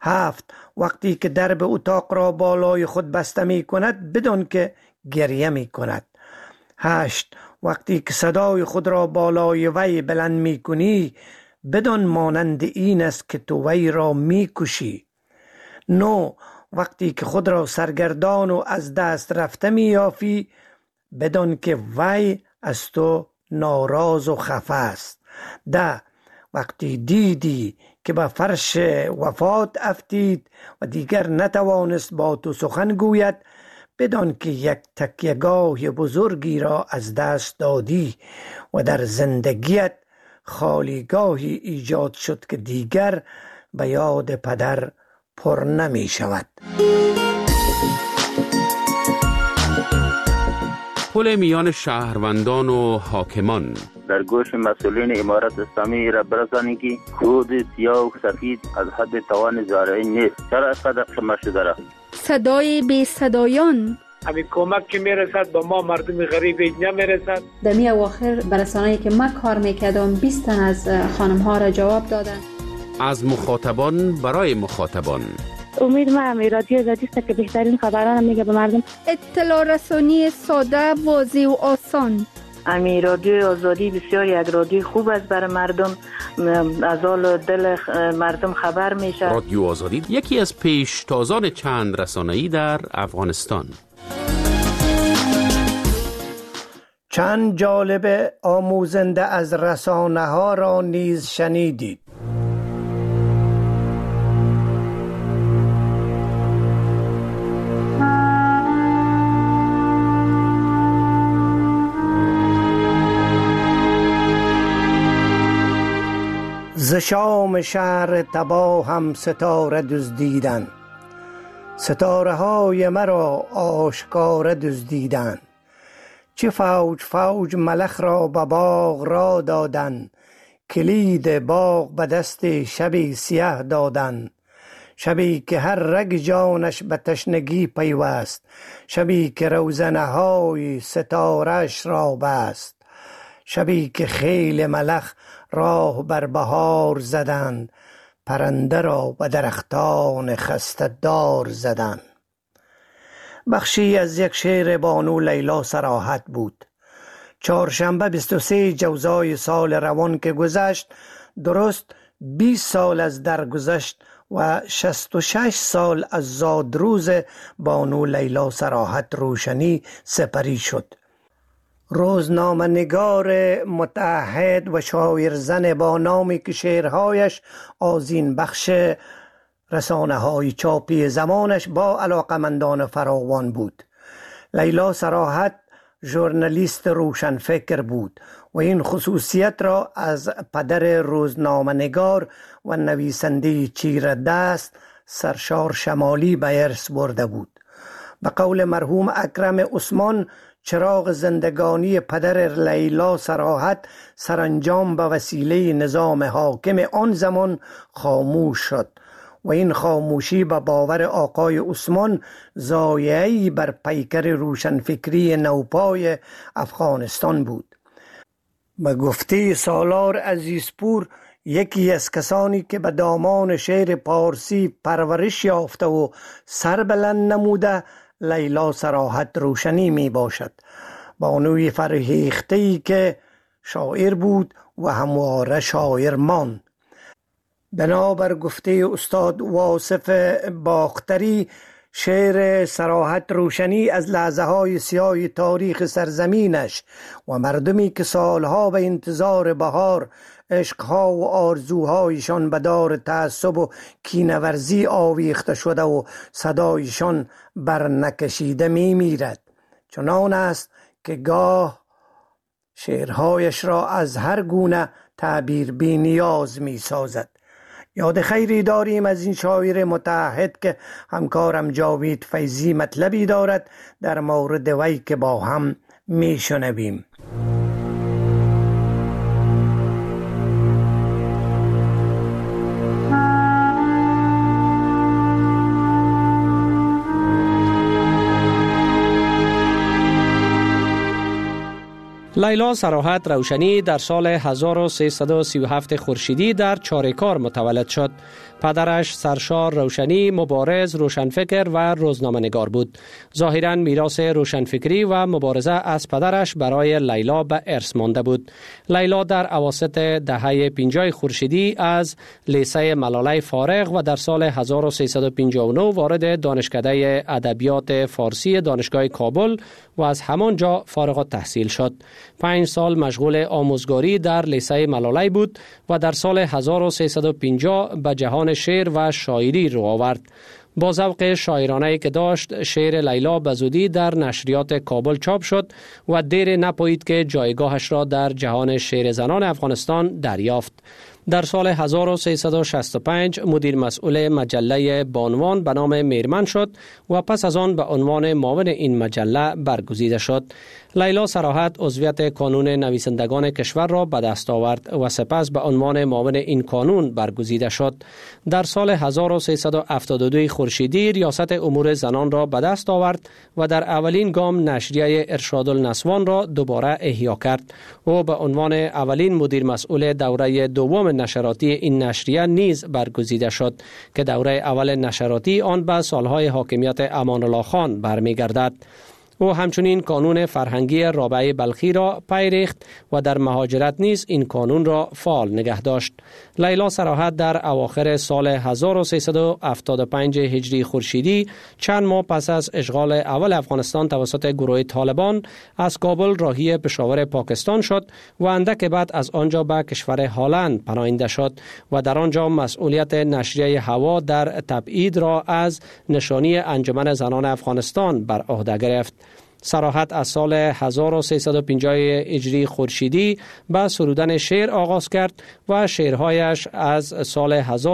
7. وقتی که درب اتاق را بالای خود بسته می کند بدان که گریه می کند. 8. وقتی که صدای خود را بالای وی بلند می کنی بدان مانند این است که تو وی را می کشی. 9. وقتی که خود را سرگردان و از دست رفته می یافی بدان که وی از تو ناراض و خفه است. 10. وقتی دیدی که به فرش وفات افتید و دیگر نتوانست با تو سخن گوید بدان که یک تکیه‌گاه بزرگی را از دست دادی و در زندگیت خالیگاهی ایجاد شد که دیگر به یاد پدر پر نمی شود. پل میان شهروندان و حاکمان. در گوش مسئولین امارت اسلامی را برسانید که خود سیاه و سفید از حد توان زارعی نیست. چرا اینقدر شما شده؟ صدای بی صدایان. همین کمک که میرسد با ما مردم غریب نمیرسد. در می اواخر برسانه‌ای که من کار میکردم 20 تن از خانم ها را جواب دادن. از مخاطبان برای مخاطبان. امید من رادیو آزادی است که بهترین خبران میگه به مردم. اطلاع رسانی ساده، واضح و آسان. امی رادیو آزادی بسیار یک رادیو خوب است برای مردم، از حال دل مردم خبر میشه. رادیو آزادی یکی از پیشتازان چند رسانه‌ای در افغانستان. چند جالب آموزنده از رسانه ها را نیز شنیدید. ز شام شهر تباه هم ستاره دزدیدن، ستاره های مرا آشکار دزدیدن. چه فوج فوج ملخ را به باغ را دادن، کلید باغ به دست شبی سیاه دادن. شبی که هر رگ جانش به تشنگی پیوست، شبی که روزنه های ستارش را بست. شبی که خیل ملخ راه بر بهار زدند، پرنده را به درختان خسته دار زدند. بخشی از یک شعر بانو لیلا صراحت بود. چهارشنبه 23 جوزای سال روان که گذشت، درست 20 سال از درگذشت و 66 سال از زادروز بانو لیلا صراحت روشنی سپری شد. روزنامه‌نگار متعهد و شاعر زن با نامی که شعرهایش آذین بخش رسانه‌های چاپی زمانش با علاقمندان فراوان بود. لیلا صراحت ژورنالیست روشنفکر بود و این خصوصیت را از پدر روزنامه‌نگار و نویسنده چیره دست سرشار شمالی به ارث برده بود. به قول مرحوم اکرم عثمان، چراغ زندگانی پدر لیلا صراحت سرانجام به وسیله نظام حاکم آن زمان خاموش شد و این خاموشی به باور آقای عثمان ضایعه‌ای بر پیکر روشنفکری نوپای افغانستان بود. به گفته سالار عزیزپور، یکی از کسانی که به دامان شعر پارسی پرورش یافته و سربلند نموده لیلا صراحت روشنی می باشد. بانوی فرهیخته‌ای که شاعر بود و همواره شاعر ماند. بنابر گفته استاد واصف باختری، شعر صراحت روشنی از لحظه های سیاه تاریخ سرزمینش و مردمی که سالها به انتظار بهار عشقها و آرزوهایشان به دار تعصب و کینه‌ورزی آویخته شده و صدایشان بر نکشیده می میرد. چنان است که گاه شعرهایش را از هر گونه تعبیر بی نیاز می سازد. یاد خیری داریم از این شاعر متعهد که همکارم جاوید فیضی مطلبی دارد در مورد وی که با هم می شنویم. لیلا صراحت روشنی در سال 1337 خورشیدی در چاریکار متولد شد پدرش سرشار روشنی مبارز، روشنفکر و روزنامه‌نگار بود. ظاهراً میراث روشنفکری و مبارزه از پدرش برای لیلا به ارث مانده بود. لیلا در اواسط دهه 50 خورشیدی از لیسه ملاله فارغ و در سال 1359 وارد دانشکده ادبیات فارسی دانشگاه کابل و از همانجا فارغ التحصیل شد. 5 سال مشغول آموزگاری در لیسه ملاله بود و در سال 1350 به جهان شعر و شاعری رو آورد. با ذوق شاعرانه‌ای که داشت، شعر لیلا به زودی در نشریات کابل چاپ شد و دیر نپایید که جایگاهش را در جهان شعر زنان افغانستان دریافت. در سال 1365 مدیر مسئول مجله بانوان به نام میرمن شد و پس از آن به عنوان معاون این مجله برگزیده شد. لیلا صراحت عضویت کانون نویسندگان کشور را به دست آورد و سپس به عنوان معاون این کانون برگزیده شد. در سال 1372 خورشیدی ریاست امور زنان را به دست آورد و در اولین گام نشریه ارشاد النسوان را دوباره احیا کرد. او به عنوان اولین مدیر مسئول دوره دوم نشراتی این نشریه نیز برگزیده شد که دوره اول نشراتی آن به سالهای حاکمیت امان الله خان برمیگردد. او همچنین کانون فرهنگی رابعه بلخی را پی ریخت و در مهاجرت نیز این کانون را فعال نگه داشت. لیلا صراحت در اواخر سال 1375 هجری خورشیدی چند ماه پس از اشغال اول افغانستان توسط گروه طالبان از کابل راهی پشاور پاکستان شد و اندک بعد از آنجا به کشور هلند پناهنده شد و در آنجا مسئولیت نشریه هوا در تبعید را از نشانی انجمن زنان افغانستان بر عهده گرفت. صراحت از سال 1350 هجری خورشیدی به سرودن شعر آغاز کرد و شعرهایش از سال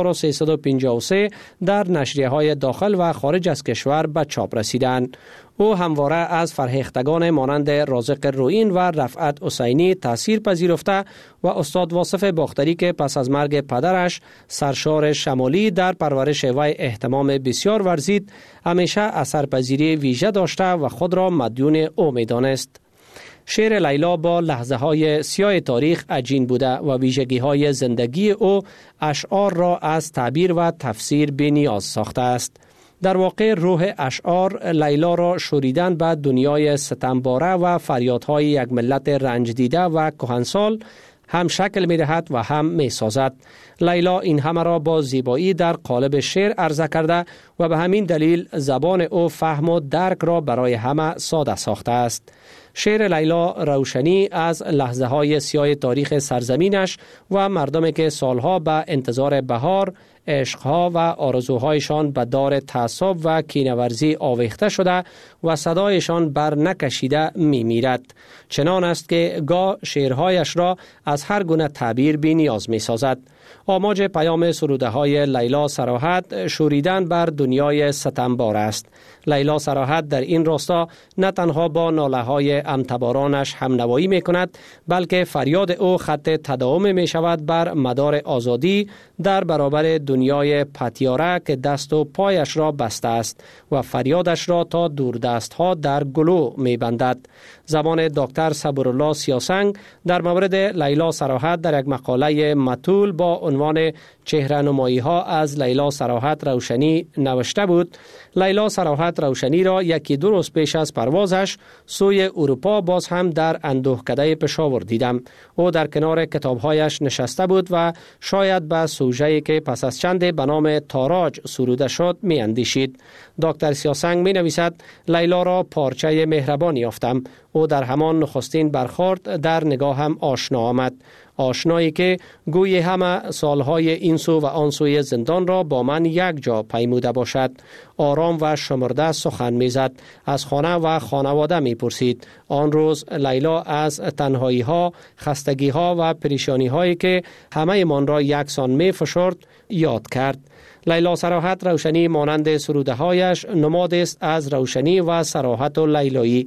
1353 در نشریه‌های داخل و خارج از کشور به چاپ رسیدند. او همواره از فرهیختگان مانند رازق روئین و رفعت حسینی تأثیر پذیرفته و استاد واصف باختری که پس از مرگ پدرش سرشار شمالی در پرورش وی اهتمام بسیار ورزید، همیشه اثرپذیری ویژه داشته و خود را مدیون او می‌دانست. شعر لیلا با لحظه های سیاه تاریخ عجین بوده و ویژگی های زندگی او اشعار را از تعبیر و تفسیر بی‌نیاز ساخته است. در واقع روح اشعار لیلا را شوریدن به دنیای ستمباره و فریادهای یک ملت رنج دیده و کهنسال هم شکل می دهد و هم می سازد. لیلا این همه را با زیبایی در قالب شعر عرضه کرده و به همین دلیل زبان او فهم و درک را برای همه ساده ساخته است. شعر لیلا روشنی از لحظه های سیاه تاریخ سرزمینش و مردمی که سالها به انتظار بهار، عشقها و آرزوهایشان به دار تعصب و کینه‌ورزی آویخته شده و صدایشان بر نکشیده می میرد. چنان است که گاه شعرهایش را از هر گونه تعبیر بی نیاز می سازد. آماج پیام سروده های لیلا صراحت شوریدن بر دنیای ستمبار است. لیلا صراحت در این راستا نه تنها با ناله های امتبارانش همنوایی می کند، بلکه فریاد او خط تداوم می شود بر مدار آزادی در برابر دنیای پتیاره که دست و پایش را بسته است و فریادش را تا دوردست ها در گلو می بندد. زبان دکتر صبرالله سیاسنگ در مورد لیلا صراحت در یک مقاله مطول با عنوان چهره‌نمایی ها از لیلا صراحت روشنی نوشته بود: لیلا صراحت روشنی را یکی دو روز پیش از پروازش سوی اروپا باز هم در اندوهکده پشاور دیدم. او در کنار کتابهایش نشسته بود و شاید به سوژه‌ای که پس از چند به نام تاراج سروده شد می اندیشید. دکتر سیاسنگ می نویسد: لیلا را پارچه مهربانی یافتم. او در همان نخستین برخورد در نگاهم آشنا آمد. آشنایی که گویی همه سالهای این سو و آن سوی زندان را با من یک جا پیموده باشد. آرام و شمرده سخن میزد. از خانه و خانواده میپرسید. آن روز لیلا از تنهایی ها، خستگی ها و پریشانی هایی که همه من را یکسان میفشرد یاد کرد. لیلا صراحت روشنی مانند سروده هایش نماد است از روشنی و صراحت و لیلایی.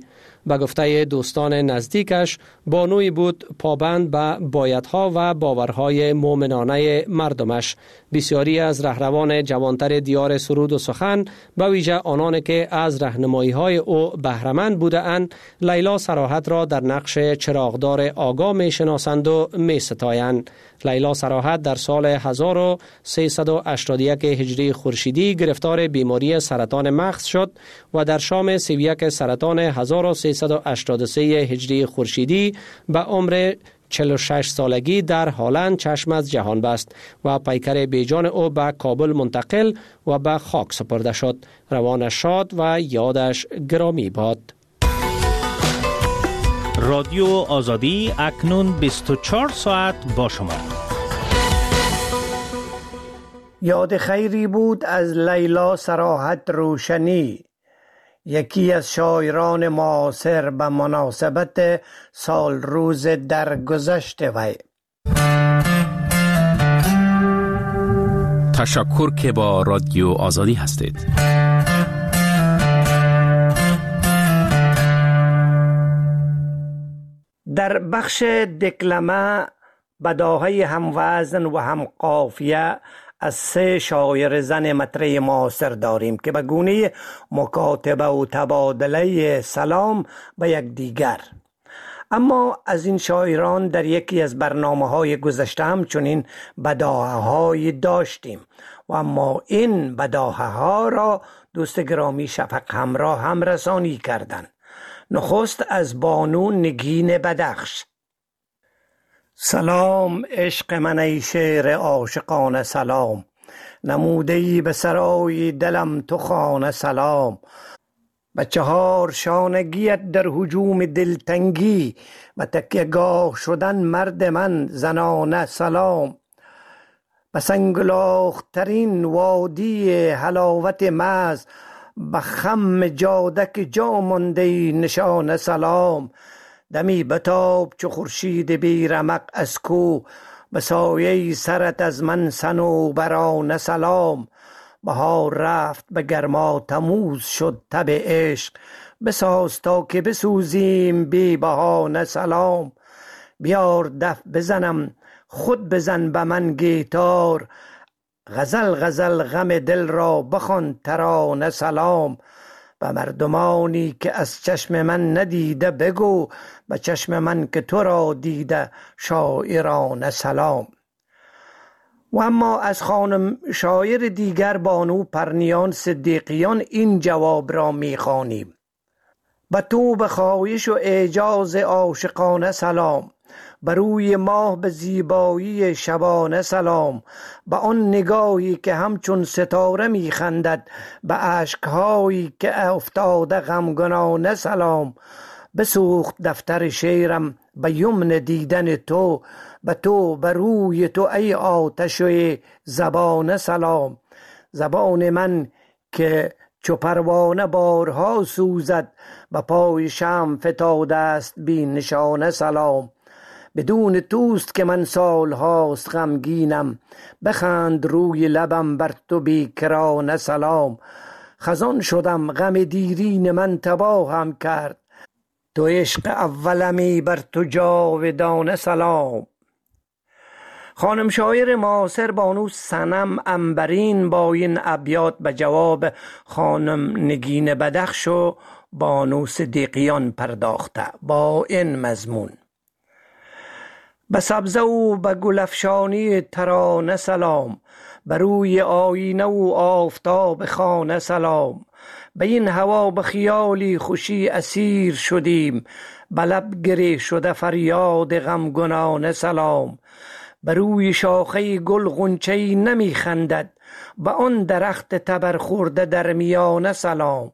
به گفته دوستان نزدیکش بانوی بود پابند به بایدها و باورهای مؤمنانه مردمش. بسیاری از رهروان جوانتر دیار سرود و سخن به ویژه آنان که از راهنمایی‌های او بهره‌مند بودند، لیلا صراحت را در نقش چراغدار آگاه می‌شناسند و می‌ستایند. لیلا صراحت در سال 1381 هجری خورشیدی گرفتار بیماری سرطان مغز شد و در شام 31 سرطان 1383 هجری خورشیدی به عمر 46 سالگی در هلند چشم از جهان بست و پیکر بیجان او به کابل منتقل و به خاک سپرده شد. روانش شاد و یادش گرامی باد. رادیو آزادی اکنون 24 ساعت با شما. یاد خیری بود از لیلا صراحت روشنی، یکی از شاعران معاصر به مناسبت سال روز درگذشت وی. تشکر که با رادیو آزادی هستید. در بخش دکلمه بداهه هم وزن و هم قافیه از 3 شاعر زن مطرح معاصر داریم که به گونه مکاتبه و تبادله سلام به یکدیگر. اما از این شاعران در یکی از برنامه‌های گذشته همچنین بداهه‌هایی داشتیم و اما این بداهه‌ها را دوست گرامی شفق همراه هم رسانی کردند. نخست از بانو نگین بدخش. سلام عشق من ای شعر عاشقانه سلام، نموده‌ای به سرای دلم تو خانه سلام. به 4 شانگیت در هجوم دلتنگی و تکیه‌گاه شدن مرد من زنانه سلام. به سنگلاخ‌ترین وادی حلاوت مز به خم جادک جا مانده نشانه سلام. دمی بتاب چو خورشید بی رمق از کو، به سایه سرت از من صنوبرانه سلام. بهار رفت به گرما تموز شد تب عشق، بساز تا که بسوزیم بی بهانه سلام. بیار دف بزنم خود بزن به من گیتار، غزل غزل غم دل را بخوان ترانه سلام. به مردمانی که از چشم من ندیده بگو، به چشم من که تو را دیده شاعرانه سلام. و اما از خانم شاعر دیگر بانو پرنیان صدیقیان این جواب را می‌خوانیم: به تو به خواهش و اعجاز عاشقانه سلام، بر روی ماه به زیبایی شبانه سلام. به آن نگاهی که همچون ستاره میخندد، به اشکهایی که افتاده غمگنانه سلام. بسوخت دفتر شعرم به یمن دیدن تو، به تو به روی تو ای آتش زبانه سلام. زبان من که چو پروانه بارها سوزد، به پای شمع فتاده است بی نشانه سلام. بدون توست که من سالهاست غمگینم، بخند روی لبم بر تو بیکرانه سلام. خزان شدم غم دیرین من تباهم کرد، تو عشق اولمی بر تو جاودانه سلام. خانم شاعر معاصر بانو صنم عنبرین با این ابیات به جواب خانم نگین بدخش و بانو صدیقیان پرداخته با این مضمون: به سبزه و به گلفشانی ترانه سلام، به روی آینه و آفتاب خانه سلام. به این هوا به خیالی خوشی اسیر شدیم، به لب گره شده فریاد غمگنانه سلام. به روی شاخه گل غنچه‌ای نمی خندد، به آن درخت تبرخورده در میانه سلام.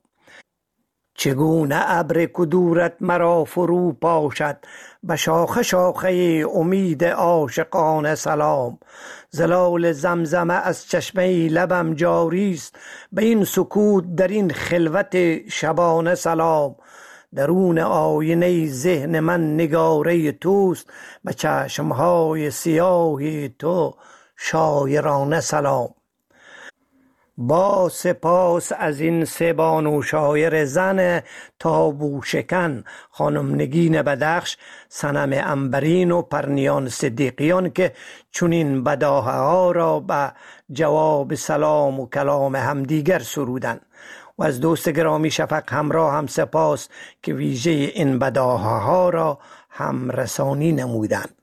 چگونه ابر کدورت مرا فرو پاشد، به شاخه شاخه امید عاشقانه سلام. زلال زمزمه از چشمه لبم جاری است، به این سکوت در این خلوت شبانه سلام. درون آینه ذهن من نگاره توست، به چشمهای سیاه تو شاعرانه سلام. با سپاس از این سه بانو شاعر زن تابو شکن، خانم نگین بدخش، صنم عنبرین و پرنیان صدیقیان که چنین بداهه ها را به جواب سلام و کلام همدیگر سرودند. و از دوست گرامی شفق همراه هم سپاس که ویژه این بداهه ها را هم رسانی نمودند.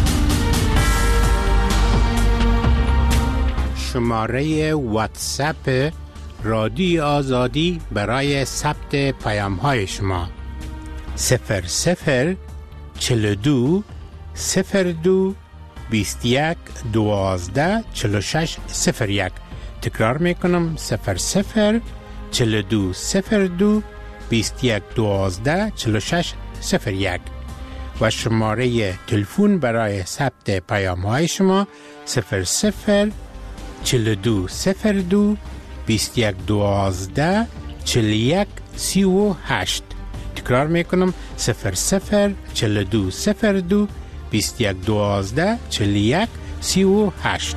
شماره واتساپ رادیو آزادی برای ثبت پیام های شما 0042 02 21 12 46 01. تکرار میکنم 0042 02 21 12 46 01. و شماره تلفن برای ثبت پیام های شما 42 02 21 12 41 38. تکرار میکنم 42 02 21 12 41 38.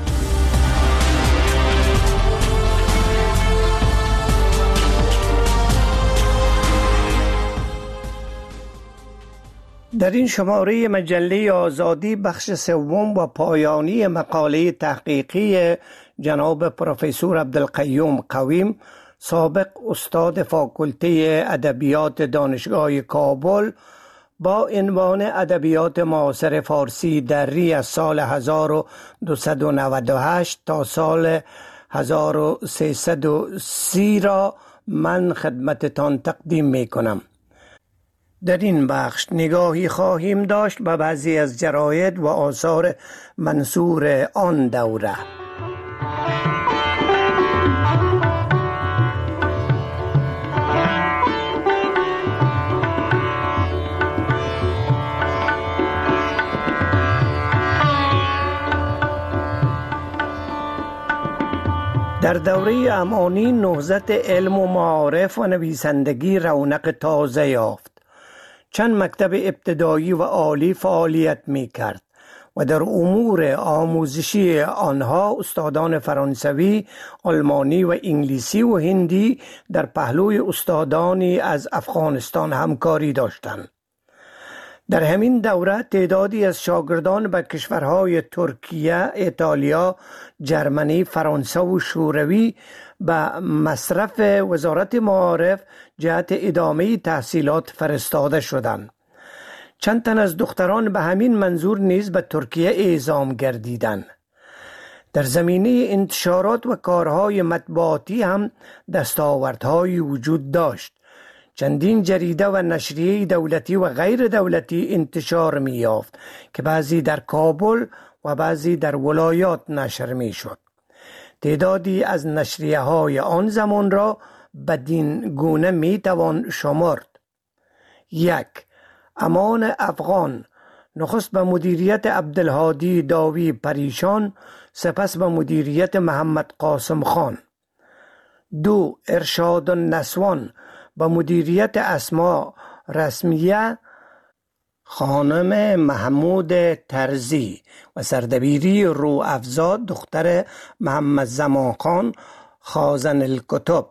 در این شماره مجله آزادی بخش سوم و پایانی مقاله تحقیقی جناب پروفسور عبدالقیوم قویم، سابق استاد فاکولته ادبیات دانشگاه کابل، با عنوان ادبیات معاصر فارسی دری از سال 1298 تا سال 1330 را من خدمتتان تقدیم می کنم. در این بخش نگاهی خواهیم داشت به بعضی از جراید و آثار منثور آن دوره. در دوره امانی نهضت علم و معارف و نویسندگی رونق تازه یافت. چند مکتب ابتدایی و عالی فعالیت می کرد و در امور آموزشی آنها استادان فرانسوی، آلمانی و انگلیسی و هندی در پهلوی استادانی از افغانستان همکاری داشتند. در همین دوره تعدادی از شاگردان به کشورهای ترکیه، ایتالیا، جرمنی، فرانسه و شوروی به مصرف وزارت معارف جهت ادامه تحصیلات فرستاده شدند. چند تن از دختران به همین منظور نیز به ترکیه اعزام گردیدند. در زمینه انتشارات و کارهای مطبوعاتی هم دستاوردهایی وجود داشت. چندین جریده و نشریه دولتی و غیر دولتی انتشار می یافت که بعضی در کابل و بعضی در ولایات نشر می شد. تعدادی از نشریه های آن زمان را بدین گونه می توان شمرد: 1. امان افغان، نخست به مدیریت عبدالهادی داوی پریشان، سپس به مدیریت محمد قاسم خان. 2. ارشاد النسوان، به مدیریت اسما رسمیه خانم محمود ترزی و سردبیری رو افزا دختر محمد زمان خان خازن الکتب.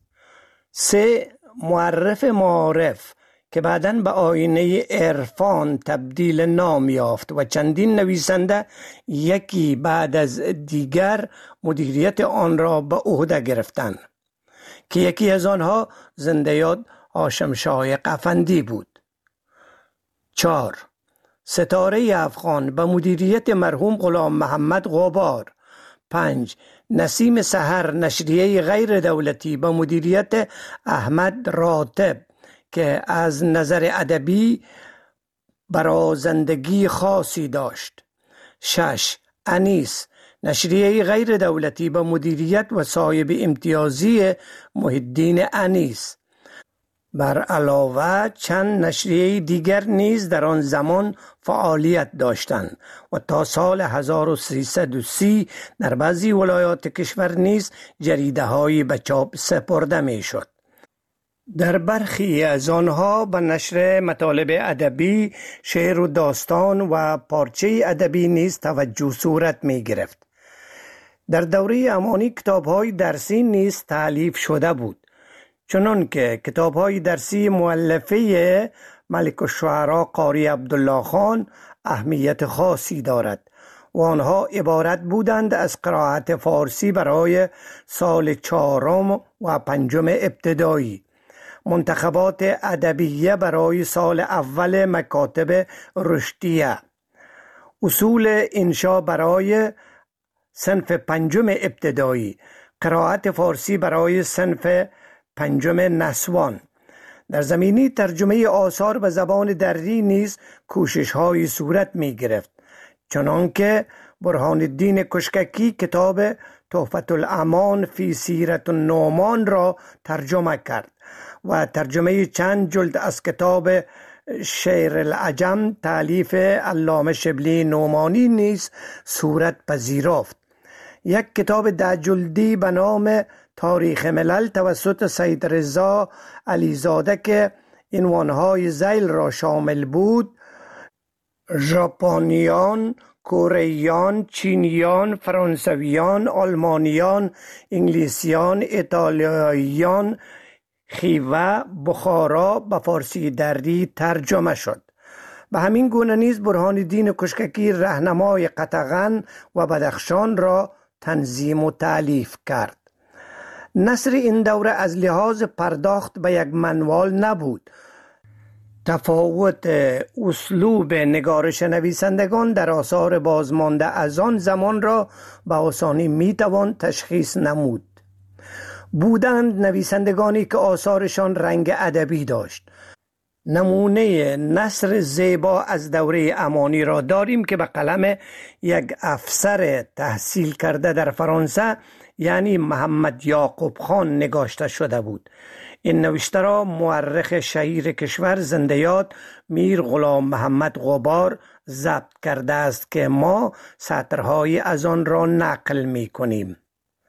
3. معرف معارف که بعداً به آینه عرفان تبدیل نام یافت و چندین نویسنده یکی بعد از دیگر مدیریت آن را به عهده گرفتند که یکی از آنها زنده یاد هاشم شاه قفندی بود. 4. ستاره افغان به مدیریت مرحوم غلام محمد غبار. 5. نسیم سحر، نشریه غیر دولتی به مدیریت احمد راتب که از نظر ادبی برازندگی خاصی داشت. 6. انیس، نشریه غیر دولتی به مدیریت و صاحب امتیازی محی‌الدین انیس. بر علاوه چند نشریه دیگر نیز در آن زمان فعالیت داشتند و تا سال 1330 در بعضی ولایات کشور نیز جریده هایی به چاپ سپرده می شد. در برخی از آنها به نشر مطالب ادبی، شعر و داستان و پارچه ادبی نیز توجه صورت می گرفت. در دوره امانی کتاب‌های درسی نیز تألیف شده بود، چنان که کتاب‌های درسی مؤلفه ملک الشعراء قاری عبدالله خان اهمیت خاصی دارد و آنها عبارت بودند از قرائت فارسی برای سال 4 و 5 ابتدایی، منتخبات ادبیه برای سال اول مکاتب رشدیه، اصول انشا برای صنف 5 ابتدایی، قرائت فارسی برای صنف 5 نسوان. در زمینه ترجمه آثار به زبان دری نیز کوشش‌های صورت می‌گرفت، چنانکه برهان الدین کشککی کتاب تحفة الامان فی سیرت النعمان را ترجمه کرد و ترجمه چند جلد از کتاب شعر العجم تألیف علامه شبلی نعمانی نیز صورت پذیرفت. یک کتاب 10 جلدی به نام تاریخ ملل توسط سید رضا علیزاده که عنوانهای ذیل را شامل بود: ژاپنیان، کره‌ایان، چینیان، فرانسویان، آلمانیان، انگلیسیان، ایتالیاییان، خیوه، بخارا به فارسی دری ترجمه شد. به همین گونه نیز برهان الدین کشککی راهنمای قطغن و بدخشان را تنظیم و تألیف کرد. نثر این دوره از لحاظ پرداخت به یک منوال نبود. تفاوت اسلوب نگارش نویسندگان در آثار بازمانده از آن زمان را به آسانی میتوان تشخیص نمود. بودند نویسندگانی که آثارشان رنگ ادبی داشت. نمونه نثر زیبا از دوره امانی را داریم که به قلم یک افسر تحصیل کرده در فرانسه یعنی محمد یعقوب خان نگاشته شده بود. این نوشته را مورخ شهیر کشور زنده یاد میر غلام محمد غبار ضبط کرده است که ما سطرهای از آن را نقل می کنیم.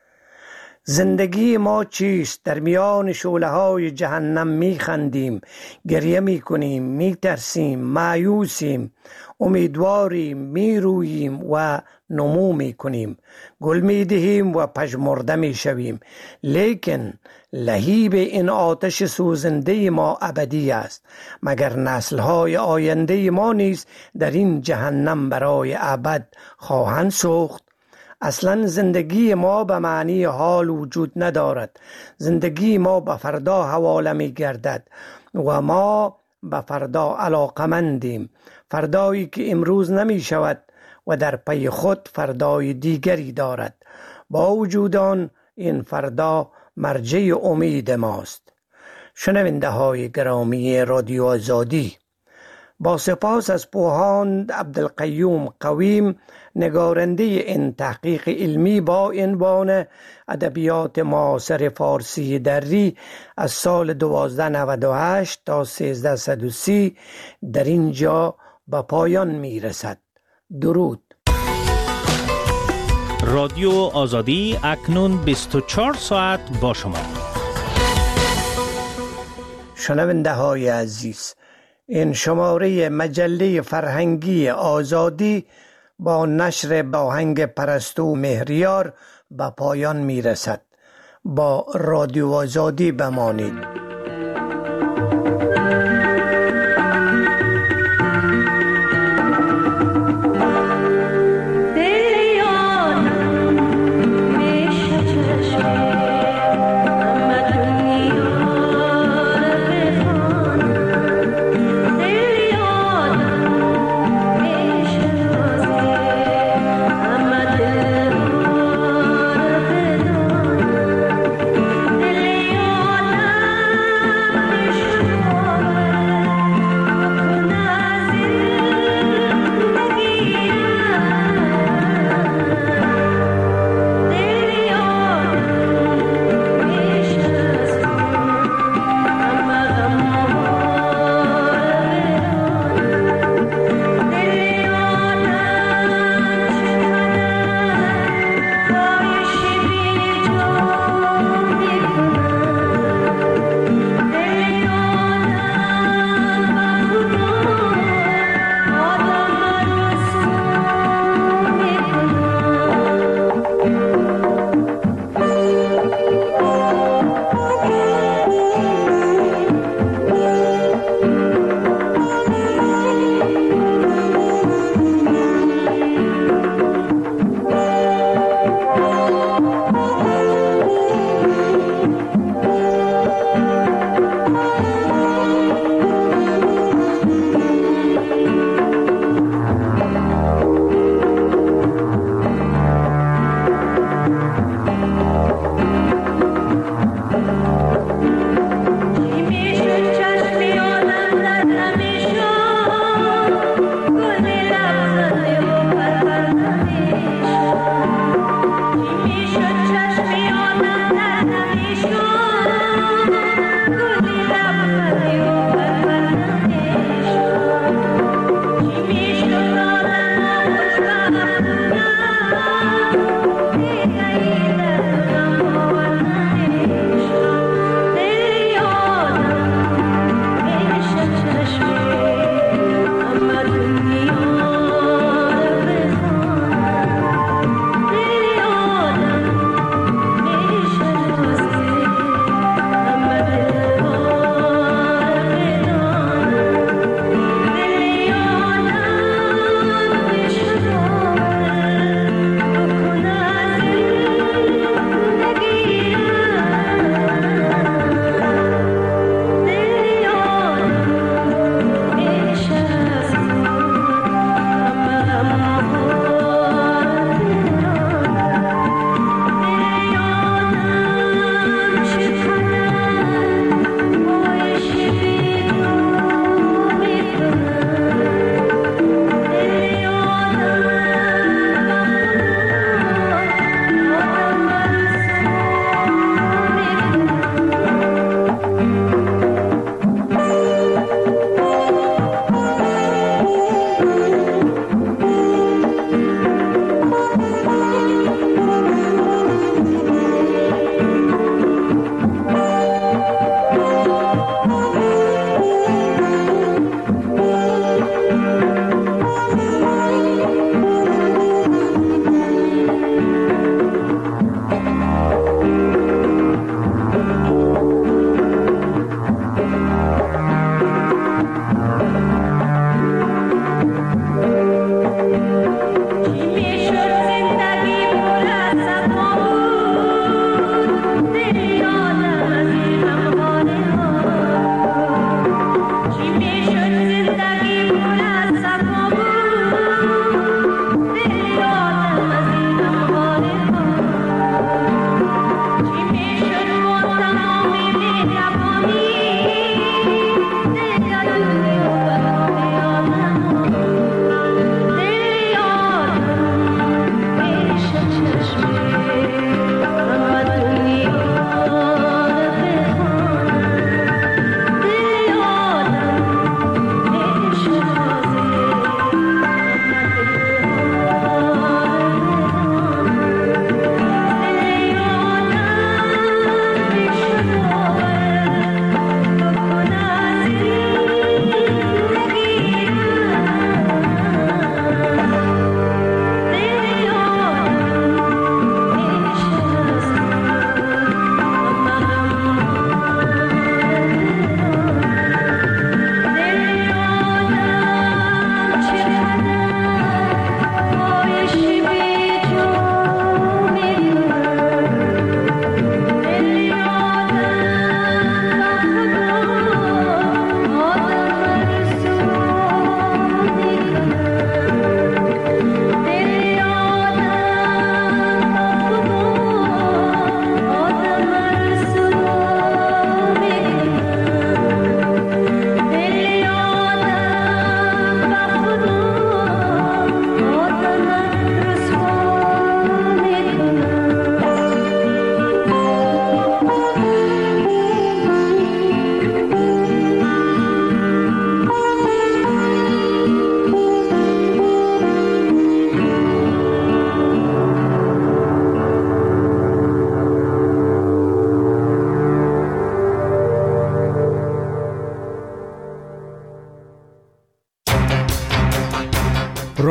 زندگی ما چیست؟ در میان شعله‌های جهنم می‌خندیم، گریه می‌کنیم، می‌ترسیم، مایوسیم، امیدواریم، می‌روییم و نمو می‌کنیم، گل می‌دهیم و پژمرده می‌شویم، لیکن لهیب این آتش سوزنده ما ابدی است. مگر نسل‌های آینده ما نیز در این جهنم برای ابد خواهند سوخت؟ اصلا زندگی ما به معنی حال وجود ندارد. زندگی ما به فردا حواله می گردد و ما به فردا علاقمندیم، فردایی که امروز نمی شود و در پی خود فردای دیگری دارد. با وجود آن این فردا مرجع امید ماست. شنونده های گرامی رادیو آزادی، با سپاس از پوهاند عبدالقیوم قویم نگارنده این تحقیق علمی با عنوان ادبیات معاصر فارسی دری از سال 1298 تا 1330 در اینجا به پایان می رسد. درود. رادیو آزادی اکنون 24 ساعت با شما. شنونده های عزیز، این شماره مجله فرهنگی آزادی با نشر آهنگ پرستو مهریار به پایان می رسد. با رادیو آزادی بمانید.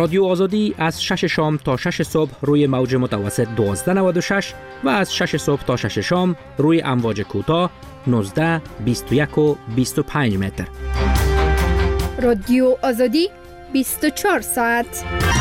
رادیو آزادی از 6 شام تا 6 صبح روی موج متوسط 1296 و از 6 صبح تا 6 شام روی امواج کوتاه 19، 21 و 25 متر. رادیو آزادی 24 ساعت.